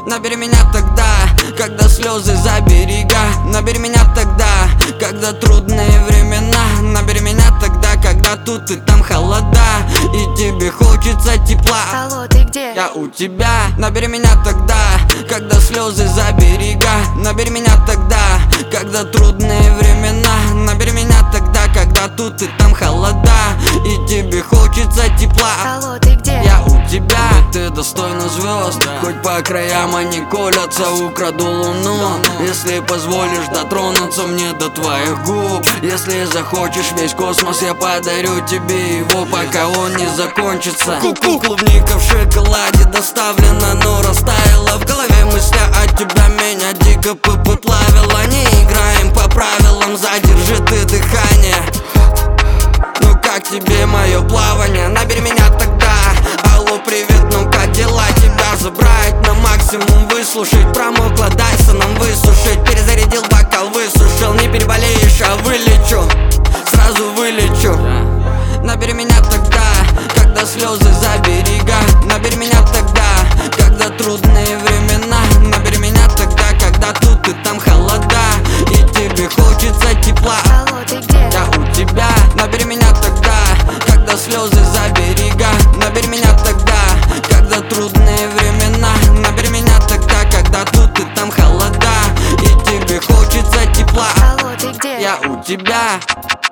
Набери меня тогда, когда слезы за берега. Набери меня тогда, когда трудные времена. Набери меня тогда, когда тут и там холода, и тебе хочется тепла. Алло, ты где? Я у тебя. Набери меня тогда, когда слезы за берега. Набери меня тогда, когда трудные времена. Набери меня тогда, когда тут и там холода, и тебе хочется тепла. Алло, ты где? Я у тебя. Ты достойна звезд, хоть по краям они колятся. Украду луну, если позволишь дотронуться мне до твоих губ. Если захочешь весь космос, я подарю тебе его, пока он не закончится. Ку-ку. Клубника в шоколаде доставлена, но растаяла в голове мысля о тебя, меня дико поплавила. Не играем по правилам, задержи ты дыхание. Ну как тебе мое плавание? Набери меня тогда. Алло, привет, ну как дела? Тебя забрать на максимум, выслушать. Промокла, дай нам высушить. Перезарядил бокал, высушил. Не переболеешь, а вылечу, сразу вылечу. Набери меня тогда, когда слезы за берега. Набери меня тогда, когда трудные времена. Набери меня тогда, когда тут и там холода, и тебе хочется тепла. Алло, ты где? Я у тебя. Набери меня тогда, когда слезы за берега. Набери меня тогда, когда трудные времена. Набери меня тогда, когда тут и там холода, и тебе хочется тепла. Алло, ты где? Я у тебя.